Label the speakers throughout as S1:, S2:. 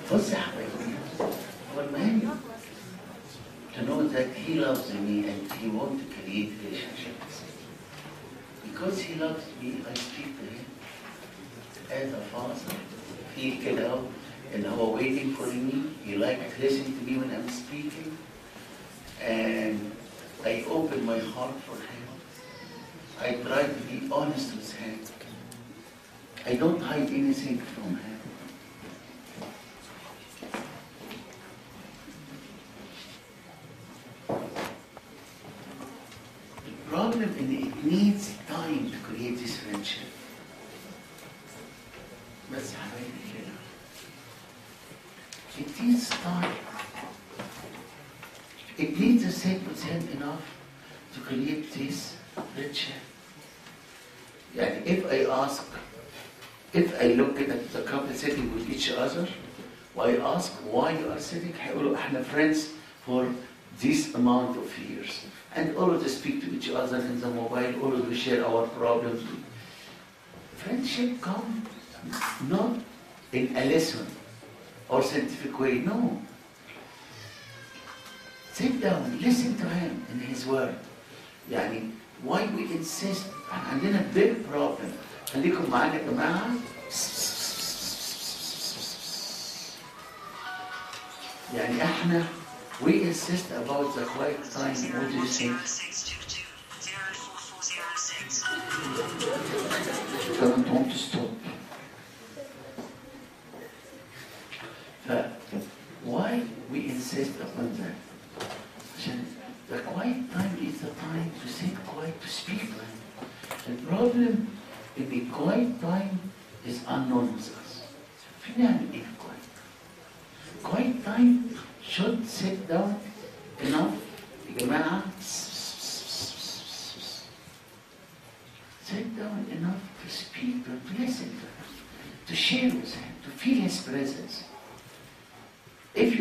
S1: بص يا حبايبي، هو المهم to know that he loves me and he wants to create relationships. Because he loves me, I speak to him as a father. Feel كده اهو ان هو waiting for me. He likes listening to me when I'm speaking, and I open my heart for him. I try to be honest with him. I don't hide anything from him. The problem is it needs time to create this friendship. بس حبايبي كده. It needs time. It needs to sit with him enough to create this friendship. يعني if I look at the couple sitting with each other, I ask why you are sitting, هيقولوا احنا friends for this amount of years. And always speak to each other in the mobile, always we share our problems. Friendship comes not in a lesson or scientific way, no. Sit down, listen to him in his word. يعني why we insist, عندنا big problem. خليكم معانا يا جماعة. يعني احنا we insist about the quiet time. What do you think? Don't want to stop. Why we insist upon that? The quiet time is the time to sit quiet, to speak. The problem in the quiet time is unknown with us. فين نعمل ايه في quiet time? Quiet time should sit down enough يا جماعة. Sit down enough to speak, to listen to him, to share with him, to feel his presence. If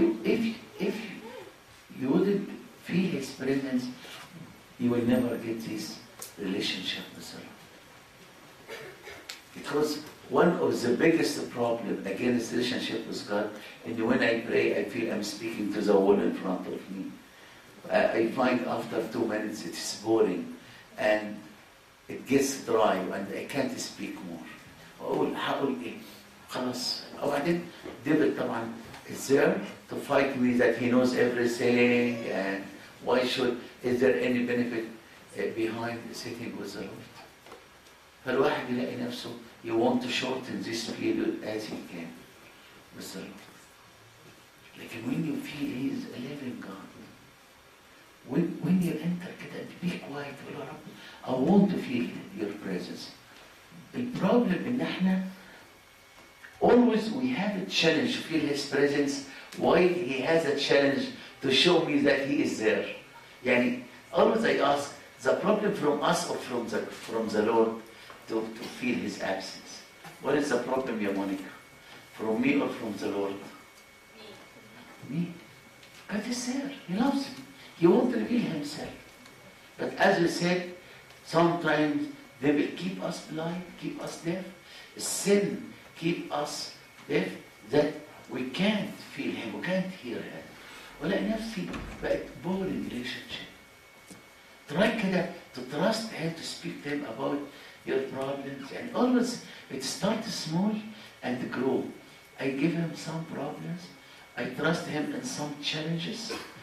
S1: you wouldn't feel his presence, you will never get this relationship with the Lord. Because one of the biggest problem against relationship with God, and when I pray, I feel I'm speaking to the wall in front of me. I find after 2 minutes it is boring, and it gets dry, and I can't speak more. هقول ايه؟ خلاص. وبعدين David طبعا is there to fight me that he knows everything, and why is there any benefit behind sitting with the Lord? فالواحد يلاقي نفسه you want to shorten this period as he can with the Lord. لكن when you feel he is a living God, when you enter كده and be quiet يا رب I want to feel your presence. The problem إن احنا always we have a challenge to feel his presence, while he has a challenge to show me that he is there. يعني always I ask, the problem from us or from the Lord to feel his absence? What is the problem, ya Monica? From me or from the Lord? Me. God is there. He loves me. He wants to reveal himself. But as we said, sometimes they will keep us blind, keep us deaf. Sin keep us deaf that we can't feel him, we can't hear him. ولا نفسي بقت boring relationship. Try كده to trust him, to speak to him about your problems, and always it starts small and grow. I give him some problems, I trust him in some challenges,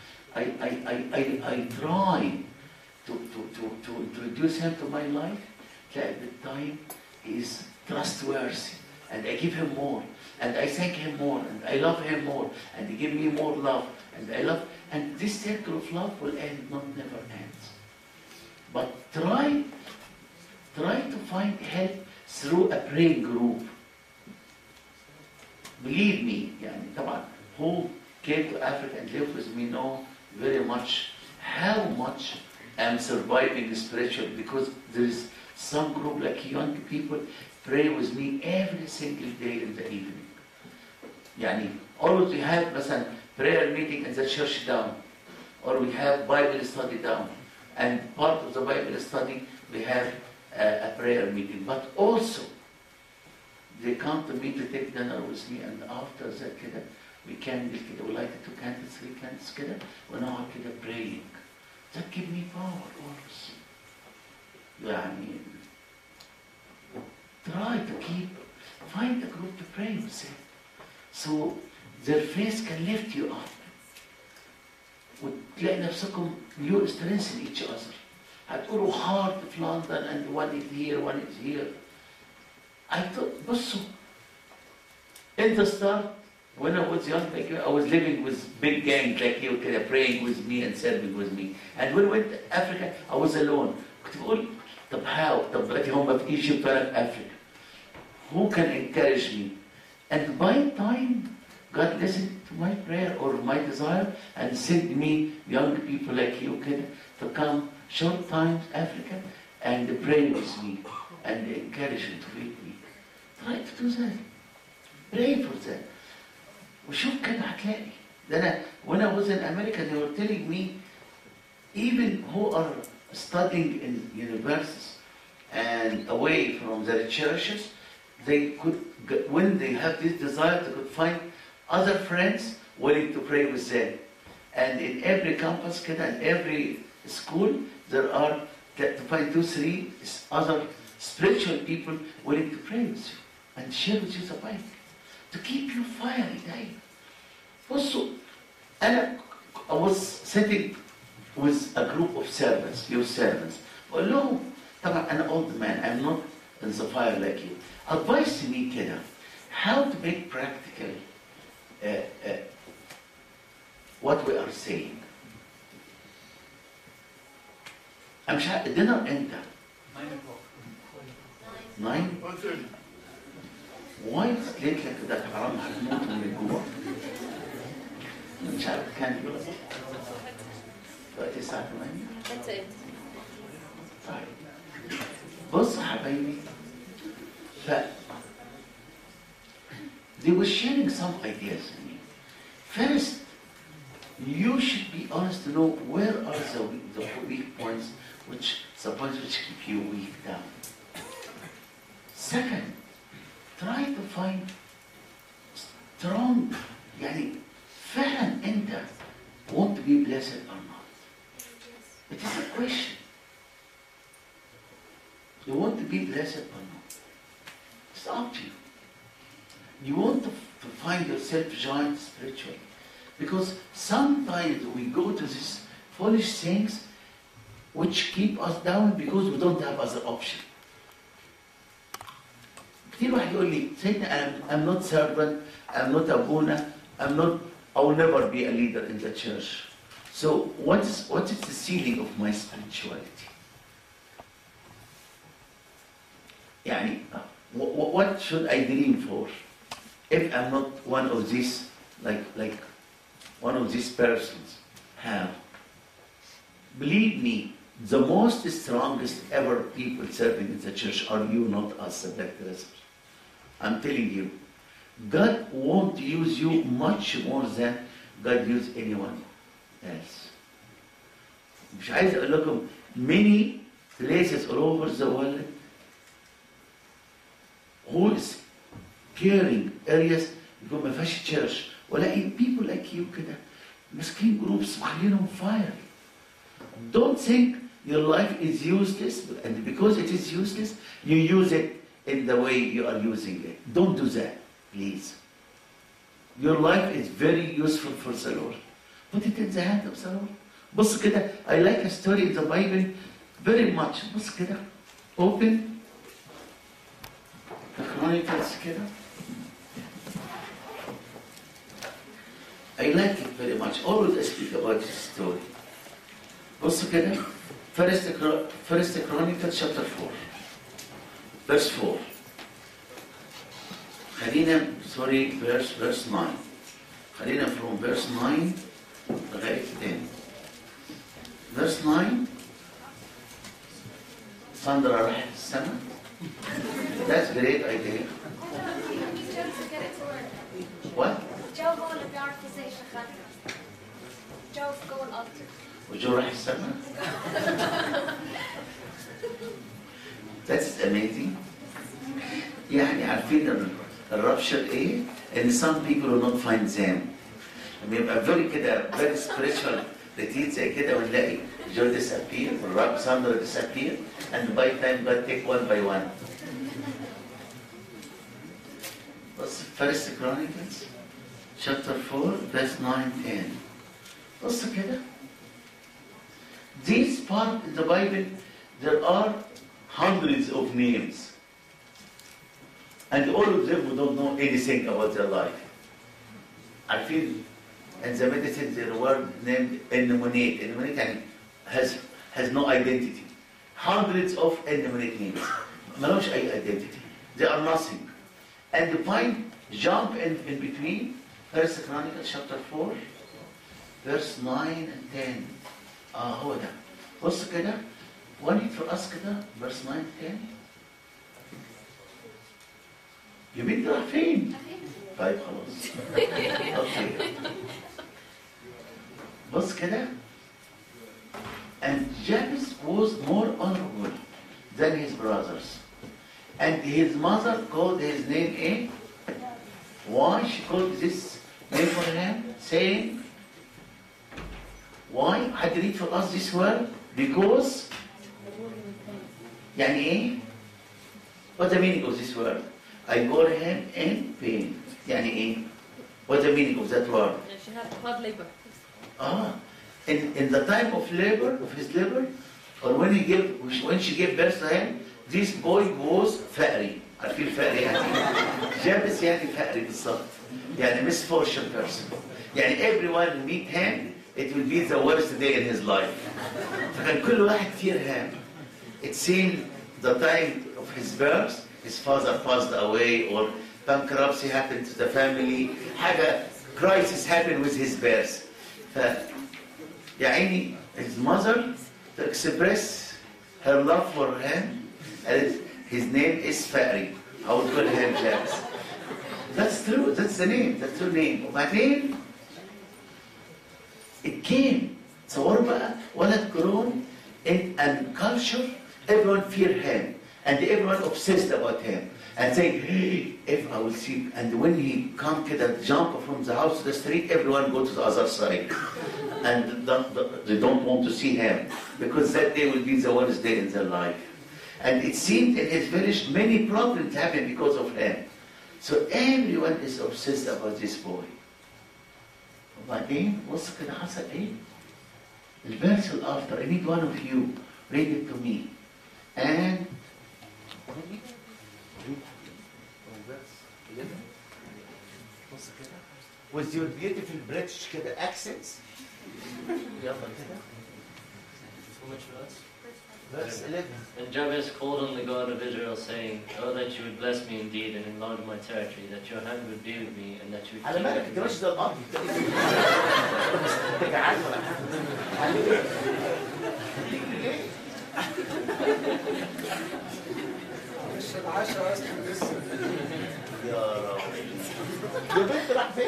S1: I try to introduce him to my life. At the time he is trustworthy, and I give him more, and I thank him more, and I love him more, and he give me more love, and I love, and this circle of love will end, not never ends. But try to find help through a praying group. Believe me, يعني طبعا who came to Africa and lived with me know very much how much I'm surviving spiritually, because there is some group like young people pray with me every single day in the evening. يعني always we have مثلا prayer meeting in the church down, or we have Bible study down, and part of the Bible study we have a prayer meeting. But also they come to me to take dinner with me, and after that كده we candle كده, we light 2 candles, 3 candles كده, ونقعد كده praying. That give me power always. يعني try to find a group to pray with them. So their faith can lift you up. وتلاقي نفسكم you strengthen each other. هتقولوا hard في London and one is here, one is here. I thought, بصوا, in the start, when I was young, like I was living with big gangs like you, kind of praying with me and serving with me. And when I went to Africa, I was alone. كنت بقول, طب how? طب دلوقتي هم في Egypt وأنا في Africa. Who can encourage me? And by time, God listened to my prayer or my desire and sent me young people like you كده to come short times Africa and pray with me and encourage me to feed me. Try to do that. Pray for that. وشوف كده هتلاقي. ده أنا when I was in America they were telling me even who are studying in universities and away from their churches, they could, when they have this desire, they could find other friends willing to pray with them. And in every campus كده and every school there are to find 2, 3 other spiritual people willing to pray with you and share with you the Bible to keep you fiery دايما. بصوا, I was sitting with a group of servants, your servants. بقول لهم, طبعا أنا old man, I'm not in the fire like you. Advise me كده how to make practical what we are saying. I'm sure dinner enter 9. Why is late like that? حرام هنموت من الجوع. مش عارف كان دلوقتي الساعة 8.
S2: That's it.
S1: طيب. بص حبايبي. They were sharing some ideas with me. First, you should be honest to know where are the weak points which keep you weak down. Second, try to find strong, يعني فعلا أنت want to be blessed or not. It is a question. You want to be blessed or not? It's up to you. You want to find yourself joined spiritually. Because sometimes we go to these foolish things which keep us down because we don't have other option. كتير واحد يقول لي, سيدنا, I'm not servant, I'm not abuna, I will never be a leader in the church. So what is the ceiling of my spirituality? يعني, what should I dream for if I'm not one of these, like one of these persons have? Believe me, the most strongest ever people serving in the church are you, not us, the black dressers. I'm telling you, God won't use you much more than God used anyone else. مش عايز اقول لكم many places all over the world who is caring areas يقول ما فيهاش church, ولاقي people like you كده ماسكين groups مخلينهم fire. Don't think your life is useless, and because it is useless, you use it in the way you are using it. Don't do that, please. Your life is very useful for the Lord. Put it in the hand of the Lord. بص كده, I like a story in the Bible very much. بص كده, open the Chronicles كده. I like it very much. Always I speak about this story. بص كده, First Chronicles chapter 4, verse 4. خلينا, verse 9. خلينا from verse 9 لغاية 10. Verse 9, Sandra راحت السما. That's great idea. What?
S2: Joe going to dark position. Joe's going up.
S1: وجو راح السما. That's amazing. يعني عارفين الرابشر ايه؟ ان some people will not find them. بيبقى very كده very spiritual retreat زي كده ونلاقي joy disappear والرب Sandra disappear and by time God take one by one. بص First Chronicles chapter 4 verse 9 10. بص كده. This part in the Bible there are hundreds of names. And all of them we don't know anything about their life. عارفين in the medicine the word named Ennominate. Ennominate يعني has no identity. Hundreds of Ennominate names. ملوش أي identity. They are nothing. And you find jump in between First Chronicles chapter 4 verse 9 and 10. هو ده. بص كده. One for us كده verse 9 and 10. يمين راح فين؟ طيب خلاص. اوكي. بص كده. And Jabez was more honorable than his brothers. And his mother called his name eh? Why she called this name for him? Saying, why? Had to read for us this word? Because يعني ايه؟ What's the meaning of this word? I bore him in pain. يعني ايه؟ What's the meaning of that word?
S3: She had hard labor.
S1: In the time of labor, of his labor, or when she gave birth to him, this boy was فقري. عارفين فقري يعني جابس يعني فقري بالظبط. يعني misfortune person. يعني everyone meet him, it will be the worst day in his life. فكان كل واحد fear him. It seemed the time of his birth, his father passed away, or bankruptcy happened to the family, حاجة crisis happened with his birth. يعني his mother to express her love for him, and his name is فقري. I would call him Jabez. That's true, that's the name, that's the name. وبعدين it came. تصوروا بقى ولد grown in a culture, everyone fear him, and everyone obsessed about him. And saying, hey, if I will see, and when he come كده jump from the house to the street, everyone go to the other side. And they don't want to see him, because that day will be the worst day in their life. And it seemed in his village many problems happened because of him. So everyone is obsessed about this boy. وبعدين بص كده حصل ايه؟ الverse after, I need one of you read it to me. And with your beautiful British كده accents. يلا كده. Verse 11.
S4: And Jabez called on the God of Israel, saying, "Oh, that you would bless me indeed and enlarge my territory, that your hand would be with me, and that you would
S1: على
S4: keep
S1: بالك
S4: me
S1: انت ماشي زي الارض. انت جعان ولا حاجه؟
S5: مش العشاء اصلا لسه.
S1: يا رب. يا بنت راح فين؟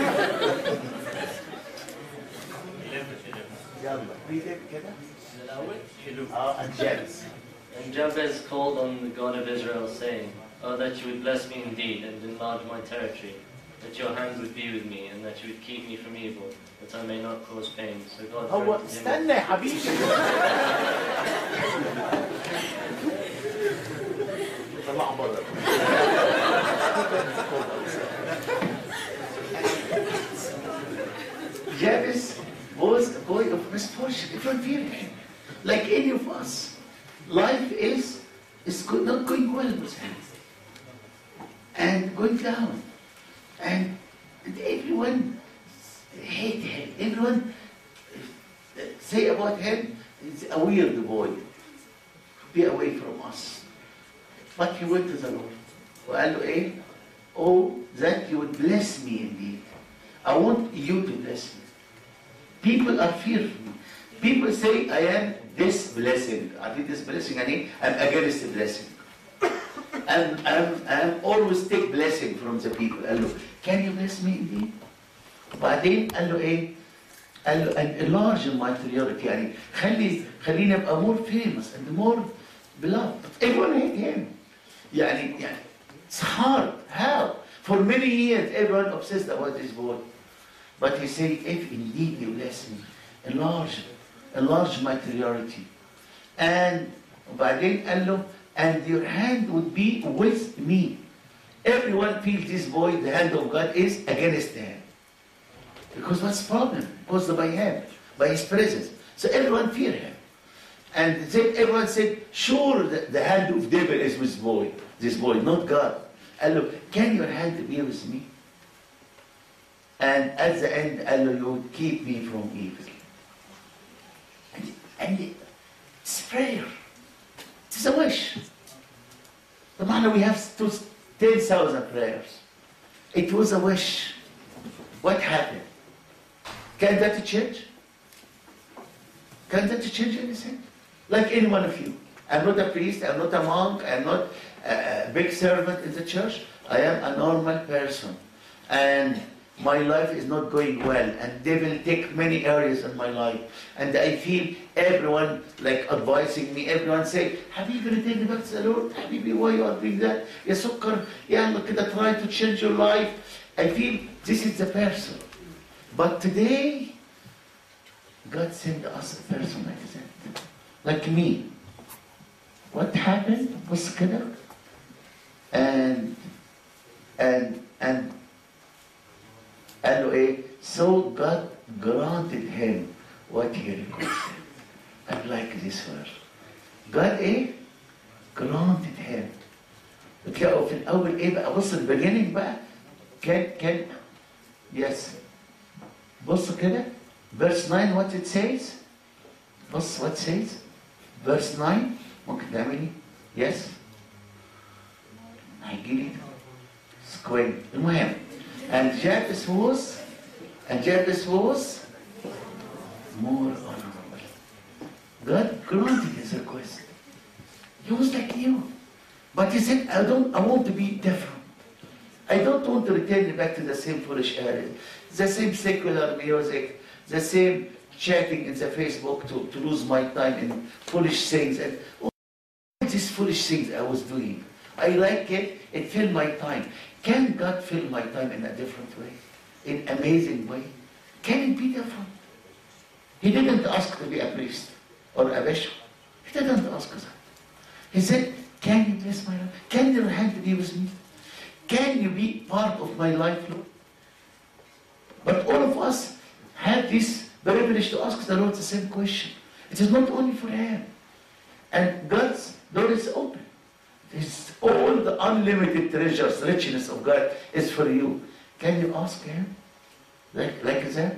S1: يلا read it كده. And Jabez.
S4: And Jabez called on the God of Israel, saying, "Oh, that you would bless me indeed and enlarge my territory, that your hand would be with me, and that you would keep me from evil, that I may not cause pain." So God
S1: هو
S4: threatened him.
S1: استنى يا حبيبي. طلعوا بره. Jabez was a boy of misfortune. It was fear him. Like any of us, life is not going well with him, and going down, and everyone hate him. Everyone say about him, "He's a weird boy. Be away from us." But he went to the Lord. وقال له إيه? "Oh, that you would bless me indeed. I want you to bless me." People are fearful. People say, "I am this blessing." I think this blessing, I'm against the blessing. I'm always take blessing from the people. قال له, "Can you bless me indeed?" وبعدين قال له إيه؟ قال له, "And enlarge my priority." يعني خليني أبقى more famous and more beloved. Everyone hate him. يعني It's hard. How? For many years, everyone obsessed about this boy. But he said, if indeed you bless me, enlarge my priority. And بعدين قال له, and your hand would be with me. Everyone feels this boy, the hand of God is against him. Because what's the problem? Caused by him, by his presence. So everyone fear him. And then everyone said, sure, the hand of devil is with this boy, not God. قال له, can your hand be with me? And at the end, قال له, you would keep me from evil. And it's prayer. It's a wish. The man, we have 10,000 prayers. It was a wish. What happened? Can that change? Can that change anything? Like any one of you. I'm not a priest, I'm not a monk, I'm not a big servant in the church. I am a normal person. And my life is not going well. And they will take many areas in my life. And I feel everyone like advising me. Everyone say, Habibi, return back to the Lord. Habibi, why you are doing that? Ya sukkar, ya kida, try to change your life. I feel this is the person. But today, God sent us a person like that. Like me. What happened? Was كده. And قال له ايه? So God granted him what he requested. I like this verse. God ايه? Granted him. بتلاقوا في الأول ايه بقى؟ بص الbeginning بقى. كان yes. بص كده. Verse 9 what it says? بص what it says? Verse 9 ممكن تعملي؟ Yes. هيجيلي square. المهم. And Jabez was more honorable. God granted his request. He was like you. But he said, I want to be different. I don't want to return back to the same foolish area. The same secular music, the same chatting in the Facebook to lose my time in foolish things. And all these foolish things I was doing. I like it, it filled my time. Can God fill my time in a different way? In an amazing way? Can it be different? He didn't ask to be a priest or a bishop. He didn't ask that. He said, can you bless my life? Can your hand be with me? Can you be part of my life, Lord? But all of us have this privilege to ask the Lord the same question. It is not only for him. And God's door is open. This, all the unlimited treasures, richness of God is for you. Can you ask him like that?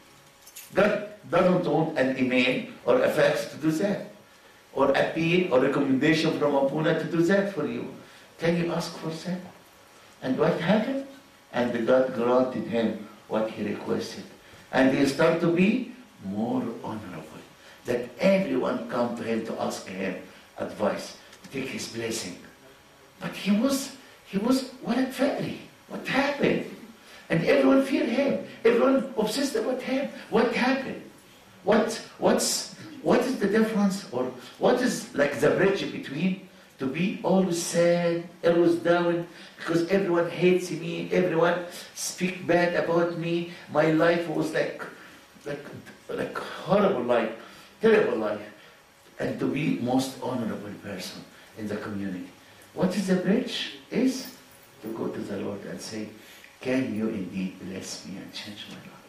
S1: God doesn't want an email or a fax to do that. Or appeal or recommendation from Abuna to do that for you. Can you ask for that? And what happened? And God granted him what he requested. And he started to be more honorable. That everyone come to him to ask him advice, to take his blessing. But he was ولد فقري. What happened? And everyone feared him. Everyone obsessed about him. What happened? What is the difference, or what is like the bridge between to be always sad, always down, because everyone hates me, everyone speak bad about me. My life was like horrible life, terrible life, and to be most honorable person in the community. What is the bridge? Is to go to the Lord and say, can you indeed bless me and change my life?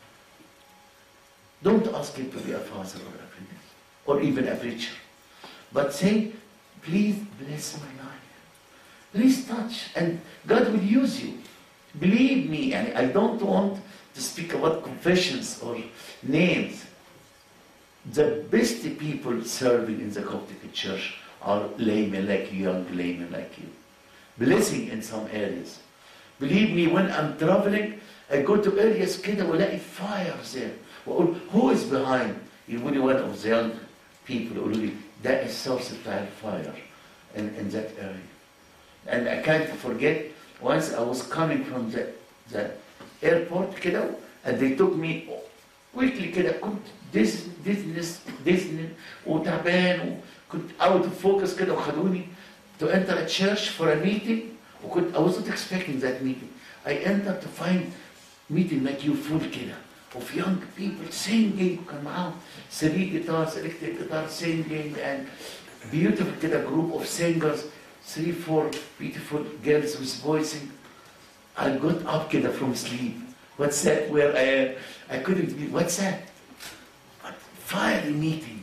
S1: Don't ask him to be a father or a priest, or even a preacher. But say, please bless my life. Please touch, and God will use you. Believe me, and I don't want to speak about confessions or names. The best people serving in the Coptic Church are laymen like you, young laymen like you. Blessing in some areas. Believe me, when I'm traveling, I go to areas كده ولاقي fires there. وأقول, who is behind? يقول لي one of the young people يقولوا لي, that is source of fire in that area. And I can't forget, once I was coming from the airport كده, and they took me quickly كده, كنت Disney وتعبان وكنت out of focus كده وخدوني to enter a church for a meeting. I was not expecting that meeting. I ended up to find meeting like you full كده of young people singing. كان معاهم 3 guitars, electric guitars singing, and beautiful كده group of singers, 3-4 beautiful girls with voicing. I got up كده from sleep. What's that? Where I couldn't believe. What's that? A fiery meeting.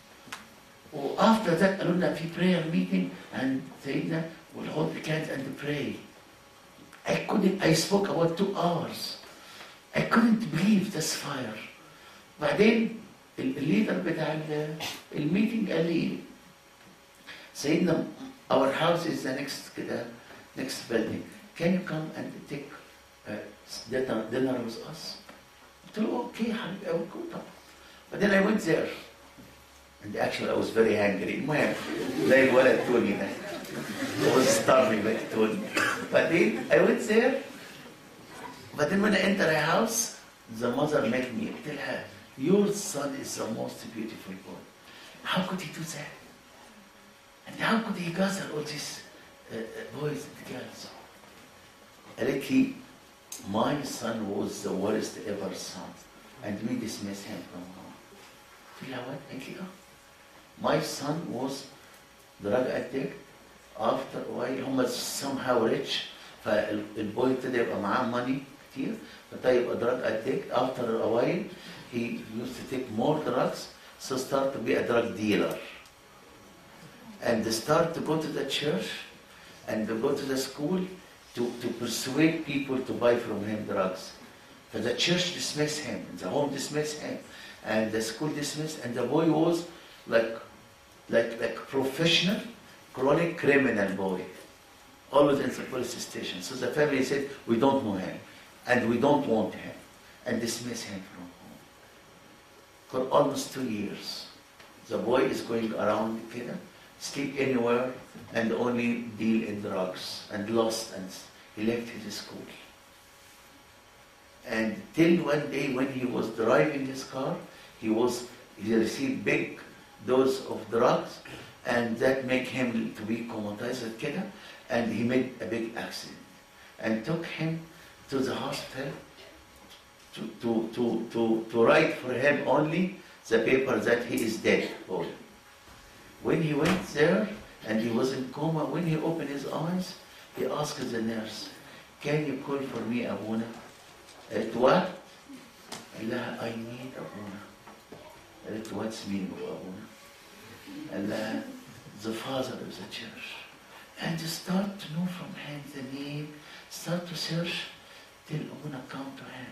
S1: After that, قالوا لنا في prayer meeting, and سيدنا will hold the hands and pray. I spoke about 2 hours. I couldn't believe this fire. بعدين الليدر بتاع الميتنج قال لي سيدنا our house is the next building. Can you come and take dinner with us? قلت له okay حبيبي I will go طبعا. But then I went there. And actually I was very hungry. المهم زي الولد توني ده. I was starving like Tony. But then I went there. But then when I entered the house, the mother met me. I tell her, your son is the most beautiful boy. How could he do that? And how could he gather all these boys and girls? قالت لي, my son was the worst ever son. And we dismissed him from home. قلت لها what? قالت لي my son was drug addict. After a while هم somehow rich. فالبوي ابتدى يبقى معاه money كتير. فابتدى يبقى drug addict. After a while he used to take more drugs. So start to be a drug dealer. And they start to go to the church and to go to the school to persuade people to buy from him drugs. So the church dismissed him, the home dismissed him, and the school dismissed, and the boy was like professional, chronic criminal boy, always in the police station. So the family said, we don't know him, and we don't want him, and dismiss him from home. For almost 2 years, the boy is going around Kenya, sleep anywhere, and only deal in drugs, and lost, and he left his school. And till one day when he was driving his car, he received big dose of drugs, and that made him to be comatized كده, and he made a big accident, and took him to the hospital to write for him only the paper that he is dead. When he went there and he was in coma, when he opened his eyes, he asked the nurse, can you call for me Abuna? قالت what? قال لها I need Abuna. قالت what's the meaning of Abuna? قال لها the father of the church. And start to know from him the name, start to search till Abuna come to him.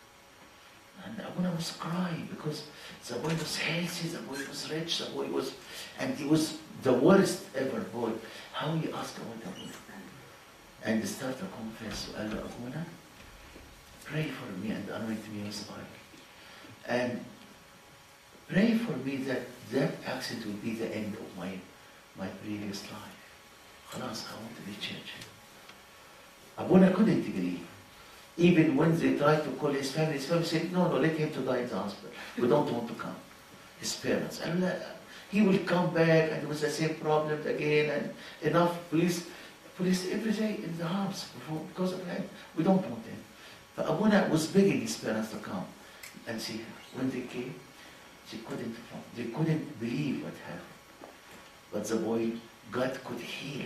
S1: And Abuna was crying because the boy was healthy, the boy was rich, the boy was, and he was the worst ever boy. How you ask about Abuna? And start to confess to Allah, Abuna, pray for me and anoint me with oil. And pray for me that accident will be the end of my previous life. خلاص, I want to be changed. Abuna couldn't believe. Even when they tried to call his family said, no, let him to die in the hospital. We don't want to come. His parents. And he will come back and with the same problem again, and enough police every day in the house because of him. We don't want him. But Abuna was begging his parents to come and see her. When they came, they couldn't believe what happened. But the boy, God could heal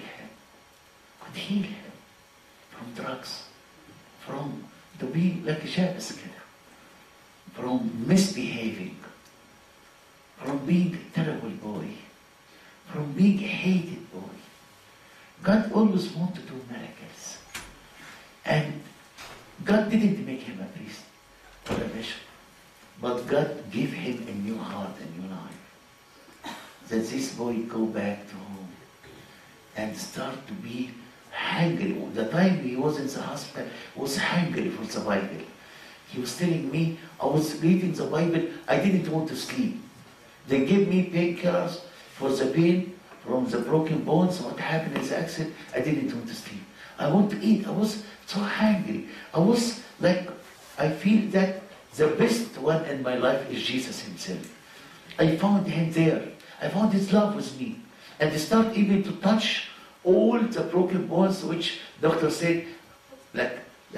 S1: him from drugs, from to be like a Shabbos kid, from misbehaving, from being a terrible boy, from being a hated boy. God always wanted to do miracles. And God didn't make him a priest or a bishop, but God gave him a new heart, a new life. That this boy go back to home and start to be hungry. The time he was in the hospital, was hungry for the Bible. He was telling me, I was reading the Bible, I didn't want to sleep. They gave me painkillers for the pain from the broken bones, what happened in the accident, I didn't want to sleep. I want to eat, I was so hungry. I was like, I feel that the best one in my life is Jesus himself. I found him there. I found his love with me. And I start even to touch all the broken bones, which doctor said, like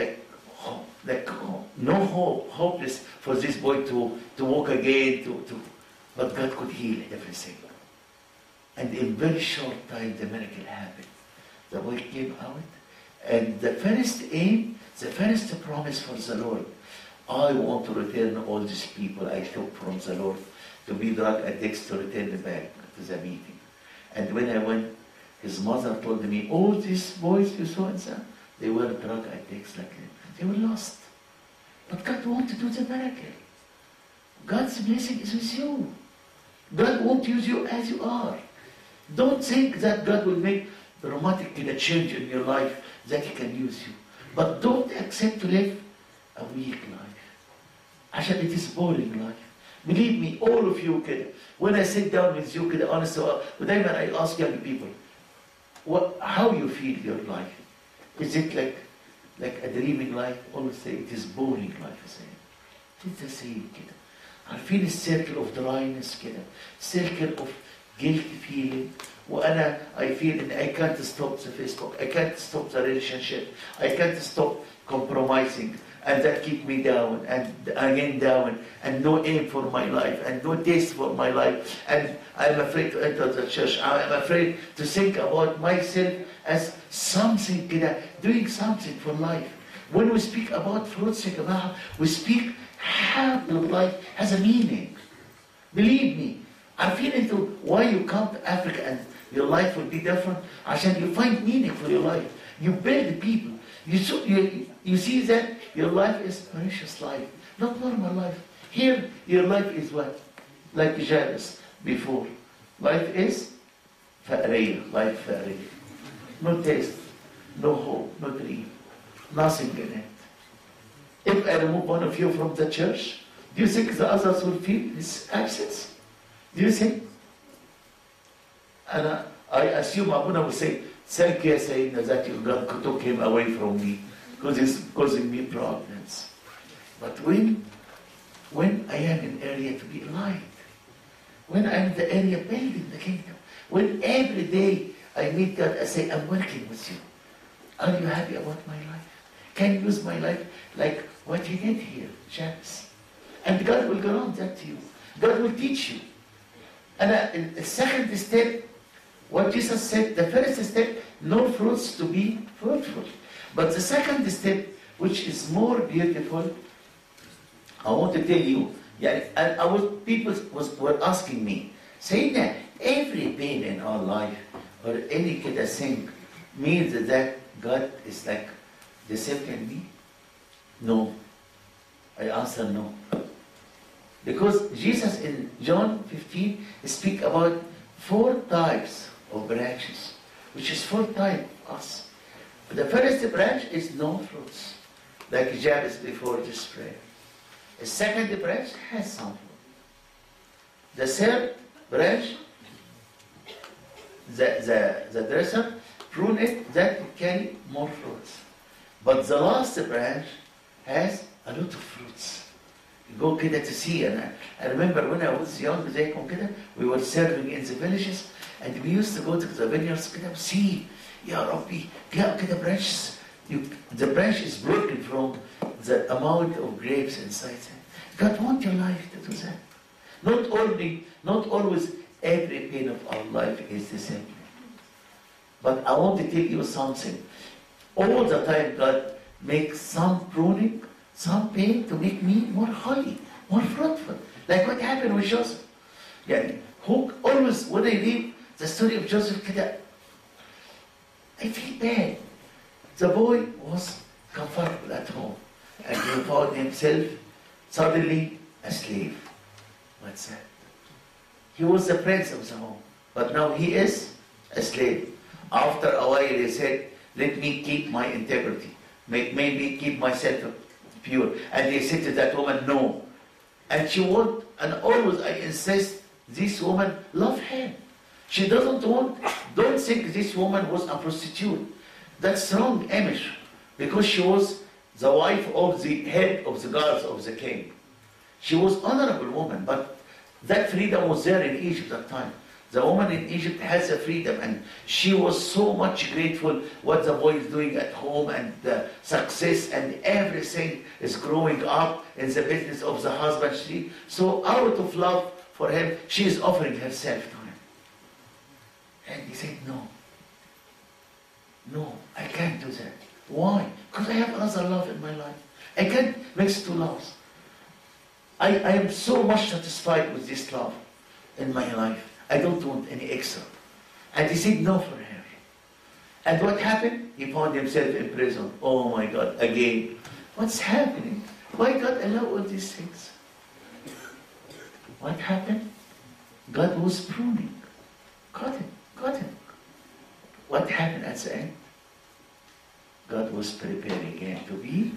S1: no hope, hopeless for this boy to walk again, but God could heal everything. And in very short time, the miracle happened. The boy came out, and the first aim, the first promise for the Lord, I want to return all these people I took from the Lord to be drug addicts, to return them back to the meeting. And when I went, his mother told me, all these boys you saw inside, they were drug addicts like him. They were lost. But God wants to do the miracle. God's blessing is with you. God won't use you as you are. Don't think that God will make dramatic change in your life that He can use you. But don't accept to live a weak life. عشان it is boring life. Believe me, all of you كده. When I sit down with you كده, honestly, ودايما I ask young people, how you feel your life? Is it like a dreaming life? Always say it is boring life. I say it's the same كده. I feel a circle of dryness كده, circle of guilty feeling. I feel that I can't stop the Facebook, I can't stop the relationship, I can't stop compromising, and that keep me down and again down, and no aim for my life and no taste for my life, and I'm afraid to enter the church. I'm afraid to think about myself as something كده, doing something for life. When we speak about fruits, we speak how your life has a meaning. Believe me, I feel into why you come to Africa and your life will be different. عشان you find meaning for your life. You build people. You see that your life is precious life, not normal life. Here, your life is what? Like Jabez before. Life is فقرية, life فقرية. No taste, no hope, no dream, nothing in it. If I remove one of you from the church, do you think the others will feel his absence? Do you think? And I assume Abuna will say, thank you, Sayyidina, that you God took him away from me, because he's causing me problems. But when I am in area to be light, when I'm in the area building the kingdom, when every day I meet God, I say, I'm working with you. Are you happy about my life? Can you use my life like what he did here, Jabez? And God will grant that to you. God will teach you. And the second step, what Jesus said, the first step, no fruits to be fruitful. But the second step, which is more beautiful, I want to tell you, people were asking me, saying that every pain in our life, or any kind of thing, means that God is like disciplining me? No. I answer no. Because Jesus in John 15 speaks about 4 types of branches, which is 4 types of us. The first branch is no fruits, like Jabez before this prayer. The second branch has some fruit. The third branch, the dresser prune it that it carry more fruits. But the last branch has a lot of fruits. You go كده to see, and I remember when I was young زيكم كده, we were serving in the villages, and we used to go to the vineyards كده, see, يا ربي, كده branches, the branch is broken from the amount of grapes inside. God wants your life to do that. Not always every pain of our life is the same. But I want to tell you something. All the time God makes some pruning, some pain to make me more holy, more fruitful. Like what happened with Joseph. Who always, when I read the story of Joseph, I feel bad. The boy was comfortable at home, and he found himself suddenly a slave. What's that? He was the prince of the home, but now he is a slave. After a while he said, let me keep my integrity, make me keep myself pure. And he said to that woman, no. And she won't, and always I insist, this woman love him. She don't think this woman was a prostitute. That's wrong image, because she was the wife of the head of the guards of the king. She was honorable woman, but that freedom was there in Egypt at that time. The woman in Egypt has a freedom, and she was so much grateful what the boy is doing at home, and the success and everything is growing up in the business of the husband. So out of love for him, she is offering herself to him. And he said, no, I can't do that. Why? Because I have another love in my life. I can't mix two loves. I am so much satisfied with this love in my life. I don't want any extra. And he said no for her. And what happened? He found himself in prison. Oh my God, again. What's happening? Why God allow all these things? What happened? God was pruning. Got him. What happened at the end? God was preparing him to be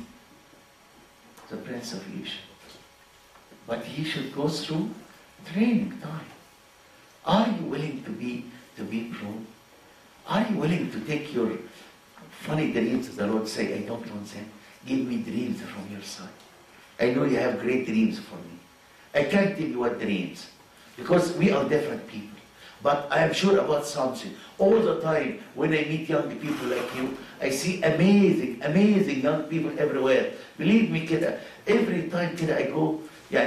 S1: the Prince of Egypt. But he should go through training time. Are you willing to be pruned? Are you willing to take your funny dreams to the Lord, say, I don't want them. Give me dreams from your side. I know you have great dreams for me. I can't tell you what dreams, because we are different people. But I am sure about something. All the time, when I meet young people like you, I see amazing, amazing young people everywhere. Believe me, kid, every time kid I go,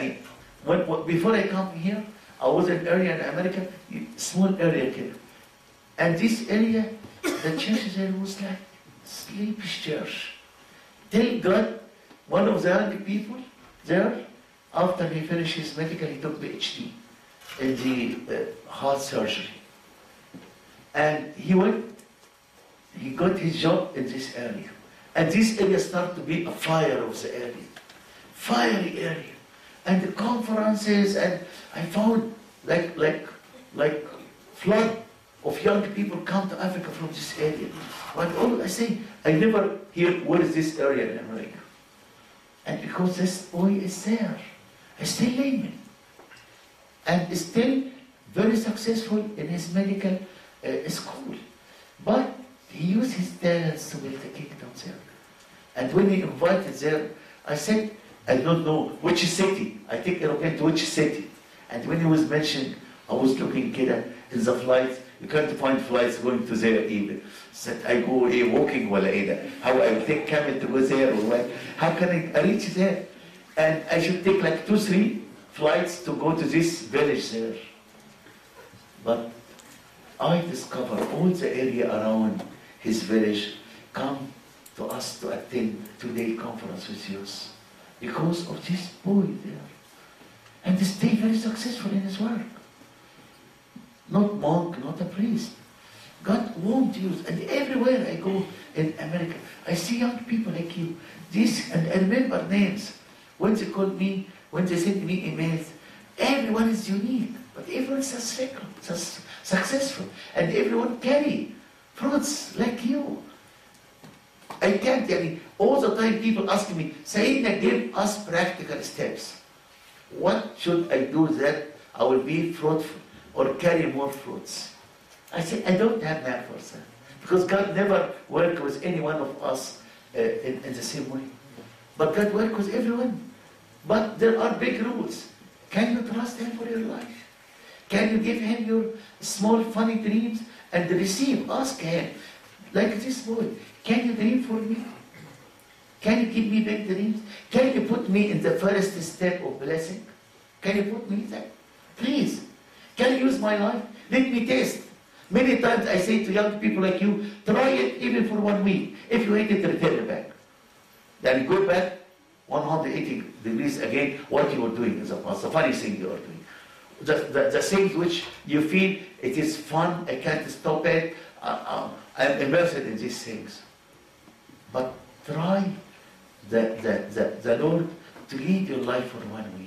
S1: before I come here, I was in an area in America, small area kid. And this area, the church there was like sleepy church. Till God, one of the young people there, after he finished his medical, he took PhD in the heart surgery. And he got his job in this area. And this area started to be a fire of the area. Fiery area. And the conferences, and I found like flood of young people come to Africa from this area. But all I say, I never hear where is this area in America. And because this boy is there, he's still layman. And is still very successful in his medical school. But he used his talents to build the kingdom there. And when he invited there, I said, I don't know which city. I take aeroplane to which city. And when he was mentioned, I was looking in the flights. You can't find flights going to there even. Said, I go walking how I will take camel to go there or what? How can I reach there? And I should take like 2-3 flights to go to this village there. But I discover all the area around his village come to us to attend today conference with youth because of this boy there. And he stay very successful in his work. Not monk, not a priest. God won't use, and everywhere I go in America, I see young people like you. And I remember names. When they call me, when they send me emails, everyone is unique, but everyone is successful, and everyone carry fruits like you. I can't tell you. All the time people ask me, Sayyidina, give us practical steps. What should I do that I will be fruitful or carry more fruits? I say, I don't have that for that. Because God never worked with any one of us in the same way. But God works with everyone. But there are big rules. Can you trust Him for your life? Can you give Him your small funny dreams and receive? Ask Him. Like this boy, can you dream for me? Can you give me big dreams? Can you put me in the first step of blessing? Can you put me there? Please. Can you use my life? Let me taste. Many times I say to young people like you, try it even for 1 week. If you hate it, return it back. Then go back 180 degrees again, what you are doing is the funny thing you are doing. The things which you feel it is fun, I can't stop it, I'm immersed in these things. But try the Lord to lead your life for 1 week.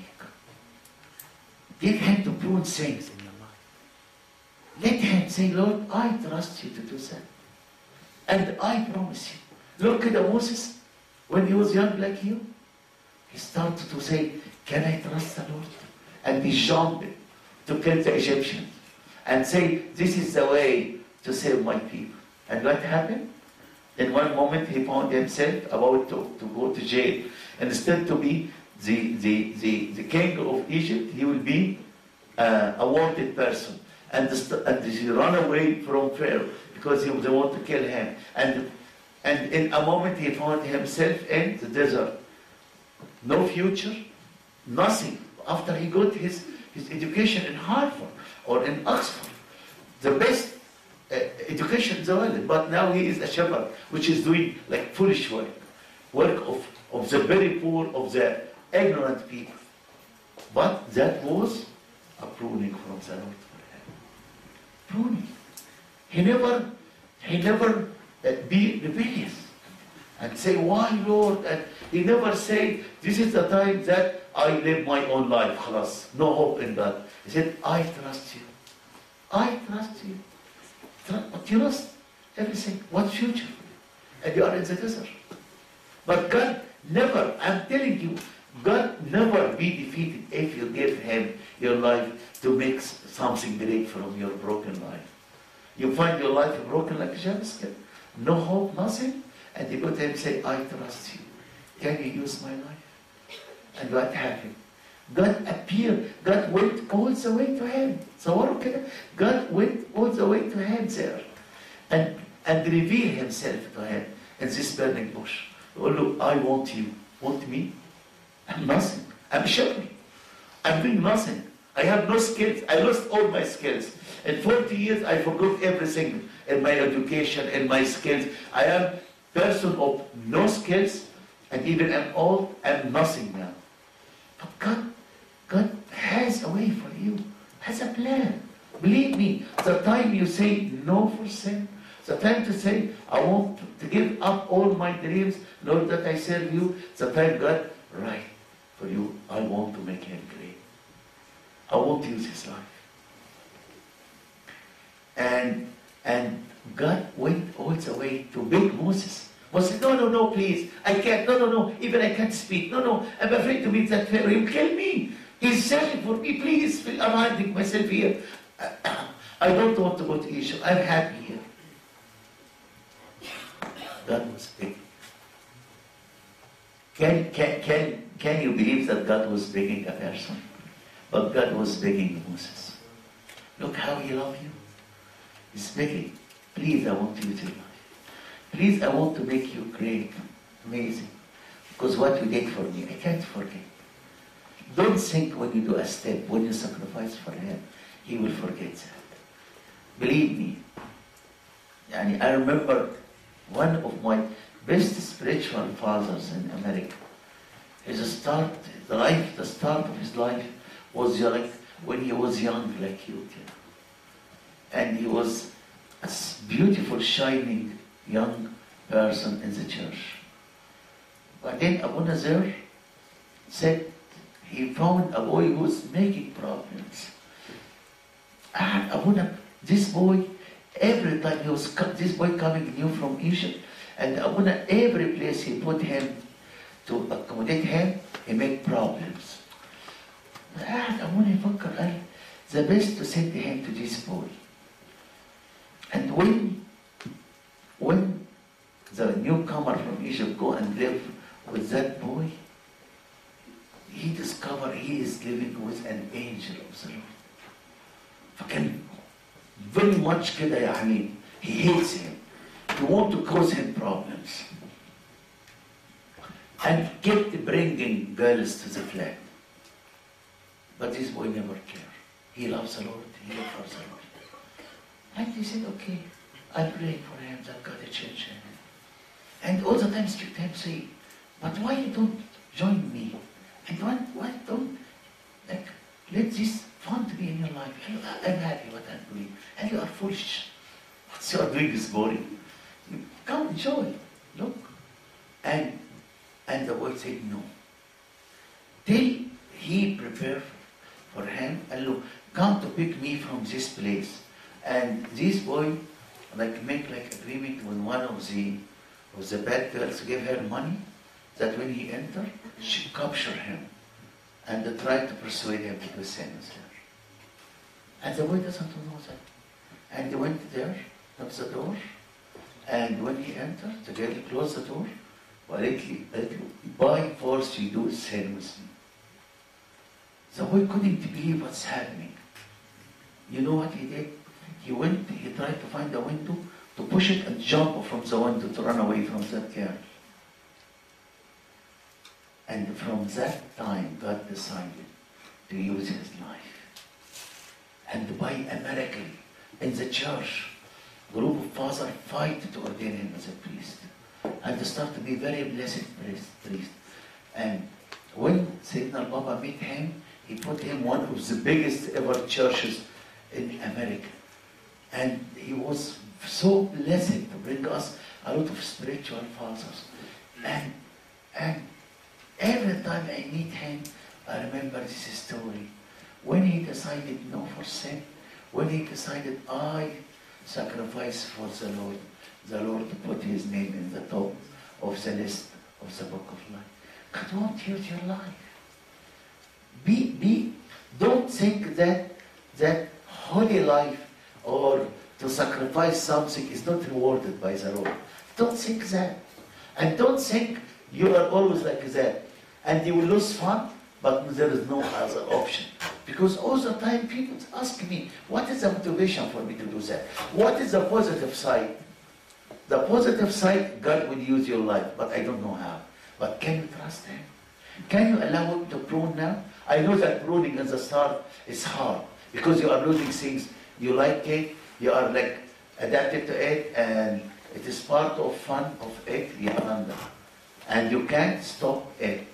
S1: Give Him to prune things in your life. Let Him say, Lord, I trust you to do that. And I promise you. Look at Moses, when he was young like you, he started to say, can I trust the Lord? And he jumped to kill the Egyptians. And say, this is the way to save my people. And what happened? In one moment he found himself about to go to jail. And instead to be the king of Egypt, he will be a wanted person. and he ran away from Pharaoh because they want to kill him. And in a moment he found himself in the desert. No future, nothing. After he got his education in Harvard or in Oxford, the best education in the world, but now he is a shepherd, which is doing like foolish work of the very poor, of the ignorant people. But that was a pruning from the Lord for him. Pruning. He never be rebellious and say, why Lord? And he never say, this is the time that I live my own life. Khalas. No hope in that. He said, I trust you. I trust you. Trust everything. What future? And you are in the desert. But God never, I'm telling you, God never be defeated if you give him your life to make something great from your broken life. You find your life broken like a Jabez, no hope, nothing, and you go to him and say, I trust you. Can you use my life? And what happened? God appeared. God went all the way to him. God went all the way to him there and revealed himself to him in this burning bush. Oh, look, I want you. Want me? I'm nothing. I'm a shepherd. I'm doing nothing. I have no skills. I lost all my skills. In 40 years, I forgot everything in my education, in my skills. I am a person of no skills, and even I'm old, I'm nothing now. But God has a way for you, has a plan. Believe me, the time you say no for sin, the time to say, I want to give up all my dreams, Lord, that I serve you, the time God, right, for you, I want to make him great. I want to use his life. And God went all the way to beg Moses. Moses said, no, please, I can't, no, even I can't speak. No, I'm afraid to meet that Pharaoh, he'll kill me. He's searching for me, please, I'm hiding myself here. I don't want to go to Egypt, I'm happy here. God was begging. Can you believe that God was begging a person? But God was begging Moses. Look how he loves you. He's begging. Please, I want you to live. Please, I want to make you great, amazing. Because what you did for me, I can't forget. Don't think when you do a step, when you sacrifice for him, he will forget that. Believe me. I remember one of my best spiritual fathers in America. The start of his life was like when he was young, like you. And he was a beautiful, shining young person in the church. But then Abu Nazir said he found a boy who was making problems. And this boy, every time this boy coming new from Egypt, and Abuna, every place he put him to accommodate him, he made problems. And Abuna يفكر, the best to send him to this boy. And when the newcomer from Egypt go and live with that boy, he discovered he is living with an angel of the Lord. فكان very much كده يعني, he hates him. He wants to cause him problems. And kept bringing girls to the flat. But this boy never cared. He loves the Lord. He loves the Lord. And he said, okay, I'll pray for him that God will change him. And all the time strict him say, but why you don't join me? And why don't let this fun to be in your life? I'm happy what I'm doing. And you are foolish. What you are doing is boring. Come enjoy. Look. And the boy said no. Till he prepared for him and look, come to pick me from this place. And this boy make agreement with one of the bad girls to give her money, that when he entered, she captured him and tried to persuade him to do the same as her. And the boy doesn't know that. And he went there, knocked the door, and when he entered, the girl closed the door, by force you do the same with me. The boy couldn't believe what's happening. You know what he did? He tried to find a window, to push it and jump from the window to run away from that girl. And from that time, God decided to use his life. And by a miracle, in the church, a group of fathers fight to ordain him as a priest. And to start to be very blessed priest. And when Sayyidina al-Baba met him, he put him one of the biggest ever churches in America. And he was so blessed to bring us a lot of spiritual fathers. And every time I meet him, I remember this story. When he decided no for sin, when he decided I sacrifice for the Lord put his name in the top of the list of the book of life. God won't use your life. Don't think that holy life or to sacrifice something is not rewarded by the Lord. Don't think that. And don't think you are always like that. And you will lose fun, but there is no other option. Because all the time people ask me, what is the motivation for me to do that? What is the positive side? The positive side, God will use your life, but I don't know how. But can you trust Him? Can you allow Him to prune now? I know that pruning at the start is hard, because you are losing things. You like it, you are like adapted to it, and it is part of fun of it, and you can't stop it.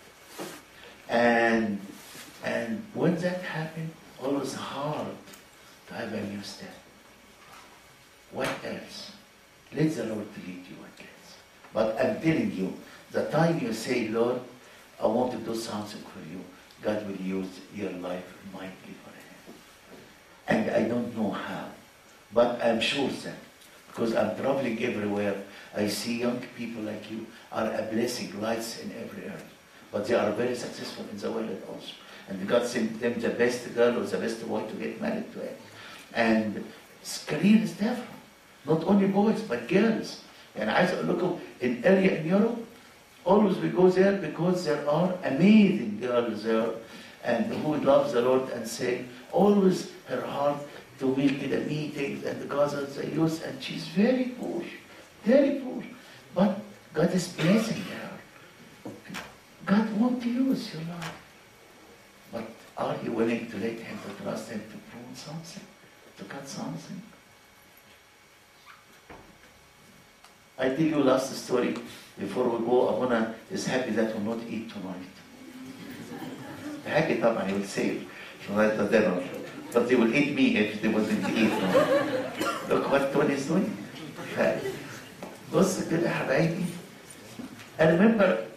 S1: And when that happens, always hard to have a new step. What else? Let the Lord lead you, I guess. But I'm telling you, the time you say, Lord, I want to do something for you, God will use your life mightily for Him. And I don't know how, but I'm sure that, because I'm traveling everywhere, I see young people like you are a blessing, lights in every area. But they are very successful in the world also. And God sent them the best girl or the best boy to get married to it. And career is different. Not only boys, but girls. And I look in area in Europe, always we go there because there are amazing girls there and who love the Lord and say, always her heart to make the meetings and the gospels they use, and she's very poor, but God is blessing her. God wants to use your life, but are you willing to let Him, to trust Him to prune something, to cut something? I tell you last story before we go. Abuna is happy that we'll not eat tonight. Happy طبعا, he will save tonight the dinner. But they will eat me if they wasn't eat. Look what Tony is doing. بص كده حبايبي. I remember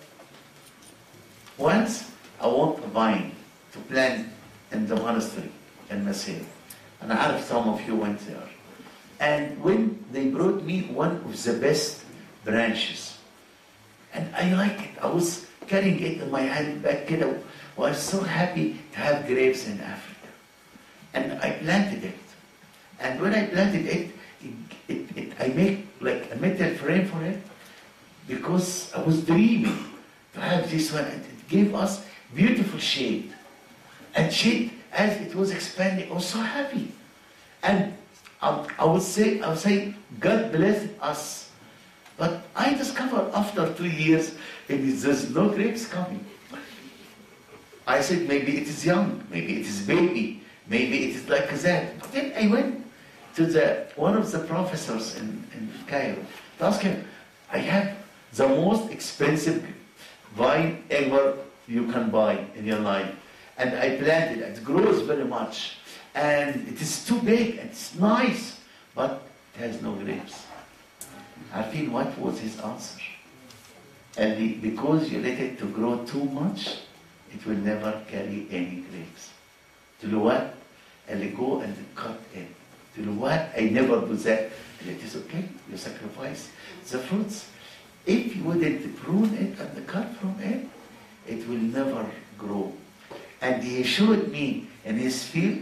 S1: once I want a vine to plant in the monastery in Marseille. And I عارف some of you went there. And when they brought me one of the best branches, and I like it, I was carrying it in my hand back كده. I was so happy to have grapes in Africa. And I planted it. And when I planted it, I made like a metal frame for it, because I was dreaming to have this one. And it gave us beautiful shade. And shade, as it was expanding, I was so happy. And I would say, God bless us. But I discovered after 2 years, there's no grapes coming. I said, maybe it is young, maybe it is baby, maybe it is like that. But then I went to one of the professors in Cairo to ask him, I have the most expensive vine ever you can buy in your life. And I planted it. It grows very much. And it is too big and it's nice, but it has no grapes. I feel what was his answer? And because you let it to grow too much, it will never carry any grapes. To do what? And go and cut it. To do what? I never do that. And it is okay. You sacrifice the fruits. If you wouldn't prune it and cut from it, it will never grow. And he showed me in his field,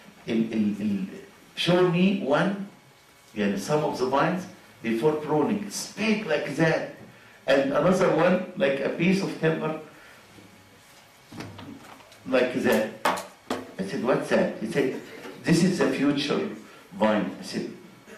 S1: showed me one, some of the vines before pruning. It's big like that. And another one, like a piece of timber, like that. I said, what's that? He said, this is the future vine. I said,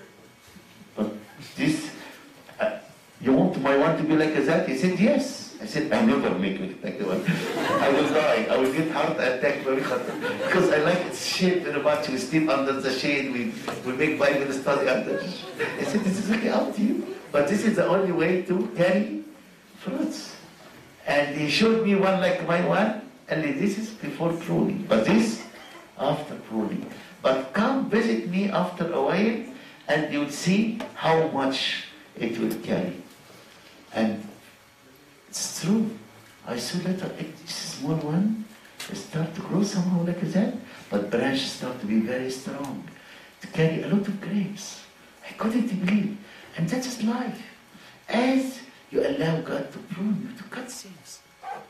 S1: but this, you want my one to be like that? He said, yes. I said, I never make it like that. I will die. I will get heart attack very hard. Because I like its shape very much. We sleep under the shade. We make Bible study under. I said, this is okay up to you. But this is the only way to carry fruits. And he showed me one like my one. And this is before pruning. But this, after pruning. But come visit me after a while. And you'll see how much it will carry. And it's true. I saw later, this small one start to grow somehow like that, but branches start to be very strong, to carry a lot of grapes. I couldn't believe. And that is life. As you allow God to prune you, to cut things.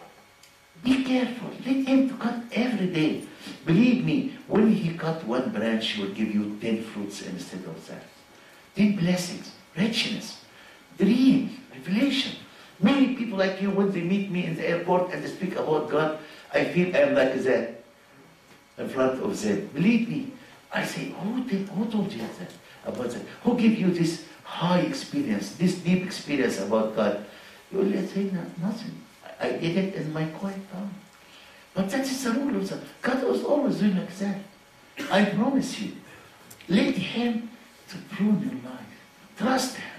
S1: Be careful. Let Him to cut every day. Believe me, when He cut one branch, He will give you 10 fruits instead of that. 10 blessings, richness, dreams, revelation. Many people like you, when they meet me in the airport and they speak about God, I feel I am like that in front of them. Believe me, I say, who told you that? About that? Who gave you this high experience, this deep experience about God? You will say, nothing. I did it in my quiet time. But that is the rule of God. God was always doing like that. I promise you. Let Him to prune your life. Trust Him.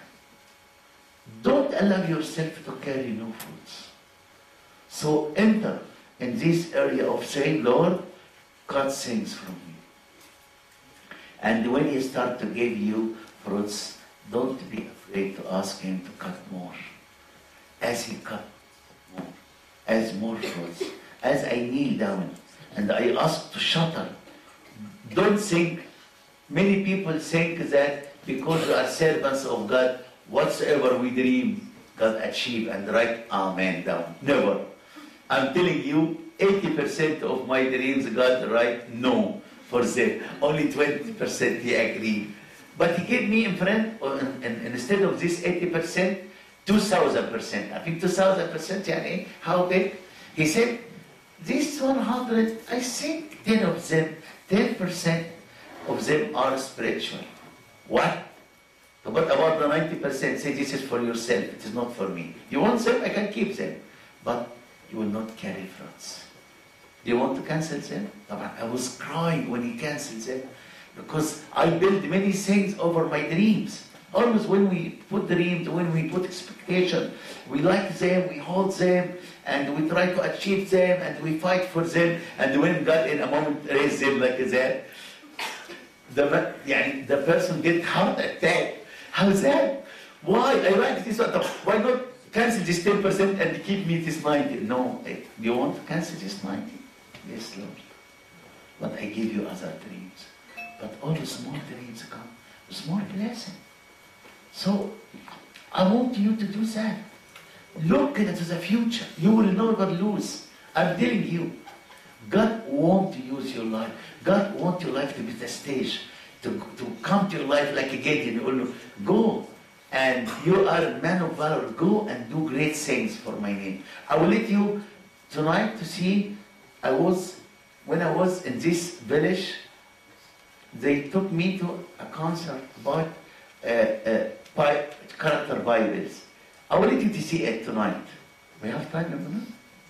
S1: Don't allow yourself to carry no fruits. So enter in this area of saying, Lord, cut things from me. And when He starts to give you fruits, don't be afraid to ask Him to cut more. As He cut more, as more fruits, as I kneel down and I ask to shatter. Don't think, many people think that because we are servants of God, whatsoever we dream, God achieve and write amen down. Never. I'm telling you, 80% of my dreams God write no for them. Only 20% He agreed. But He gave me in front, and instead of this 80%, 2,000%. I think 2,000%, yani, how big? He said, this 100, I think 10 of them, 10% of them are spiritual. What? But about the 90%, say this is for yourself, it is not for me. You want them, I can keep them. But you will not carry fruits. Do you want to cancel them? I was crying when He canceled them. Because I built many things over my dreams. Always when we put dreams, when we put expectation, we like them, we hold them, and we try to achieve them, and we fight for them. And when God in a moment raised them like that, the person gets heart attack. How's that? Why? I like this one. Why not cancel this 10% and keep me this 90? No. You want to cancel this 90? Yes, Lord. But I give you other dreams. But all the small dreams come with small blessing. So, I want you to do that. Look into the future. You will never lose. I'm telling you. God wants to use your life. God wants your life to be the stage. To come to your life like a Gideon. Go. And you are a man of valor. Go and do great things for my name. I will let you tonight to see, when I was in this village, they took me to a concert about character Bibles. I will let you to see it tonight. We have time,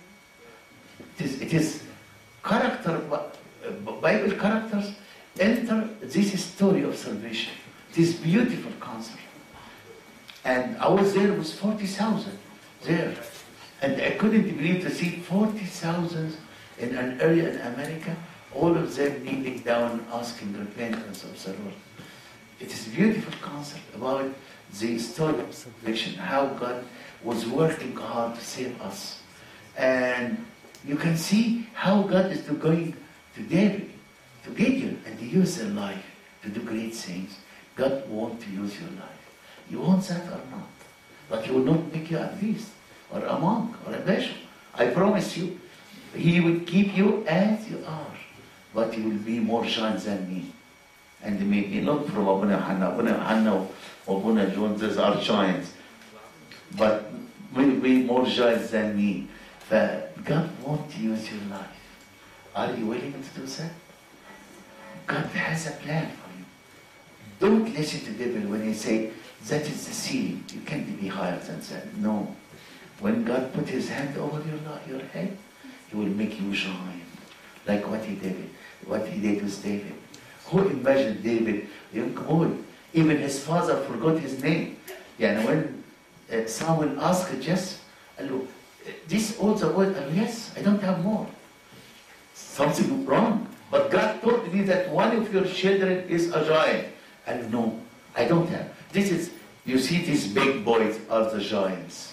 S1: It is character, Bible characters enter this story of salvation. This beautiful concert. And I was there with 40,000 there. And I couldn't believe to see 40,000 in an area in America, all of them kneeling down asking repentance of the Lord. It is a beautiful concept about the story of salvation, how God was working hard to save us. And you can see how God is going to David, to Gideon, and to use their life to do great things. God wants to use your life. You want that or not? But He will not make you a priest, or a monk, or a bishop. I promise you, He will keep you as you are. But you will be more giant than me. And maybe not from Abuna Hannah. Abuna Hannah or Abuna John, these are giants. But will be more giants than me. But God wants to use your life. Are you willing to do that? God has a plan for you. Don't listen to the devil when he say, that is the ceiling. You can't be higher than that. No. When God put his hand over your head, he will make you shine. Like what he did with David. Who imagined David, young boy? Even his father forgot his name. Yeah, when Samuel asked Jesse, this also boy, yes, I don't have more. Something wrong. But God told me that one of your children is a giant. And no, I don't have. You see, these big boys are the giants.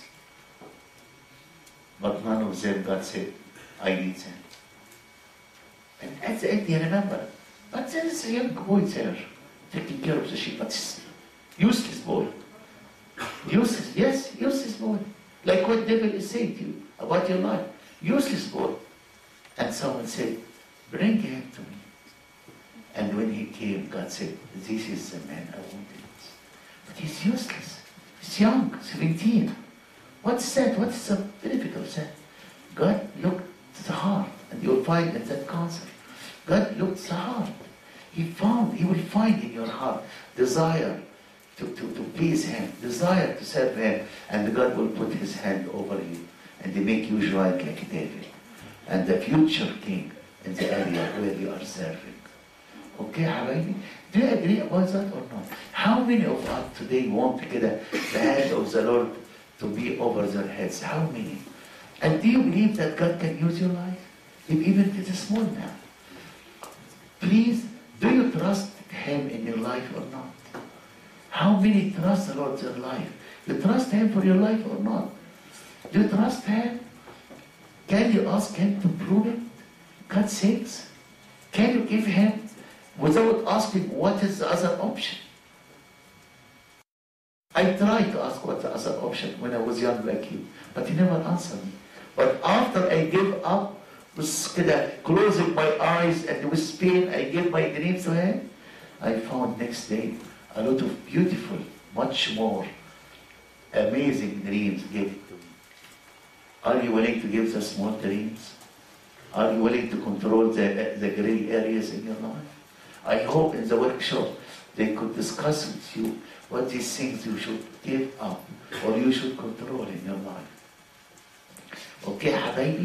S1: But none of them, God said, I need them. And at the end, you remember. But there is a young boy there, taking care of the sheep. But it's useless boy. Useless, yes, useless boy. Like what devil is saying to you about your life. Useless boy. And someone said, bring him to me. And when he came, God said, this is the man I wanted. But he's useless. He's young, 17. What's that? What is the benefit of that? God looked to the heart, and you'll find in that concept. God looked to the heart. He will find in your heart desire to please him, desire to serve him, and God will put his hand over you, and they make you right like David, and the future king in the area where you are serving. Okay, حبايبي? Do you agree about that or not? How many of us today want to get the hand of the Lord to be over their heads? How many? And do you believe that God can use your life? Even if it is small now. Please, do you trust him in your life or not? How many trust the Lord in their life? You trust him for your life or not? Do you trust him? Can you ask him to prove it? God sakes. Can you give him without asking what is the other option? I tried to ask what the other option when I was young like you, but he never answered me. But after I gave up, was closing my eyes and with pain, I gave my dreams to him, I found next day a lot of beautiful, much more amazing dreams given to me. Are you willing to give the small dreams? Are you willing to control the gray areas in your life? I hope in the workshop they could discuss with you what these things you should give up or you should control in your life. Okay, حبايبي?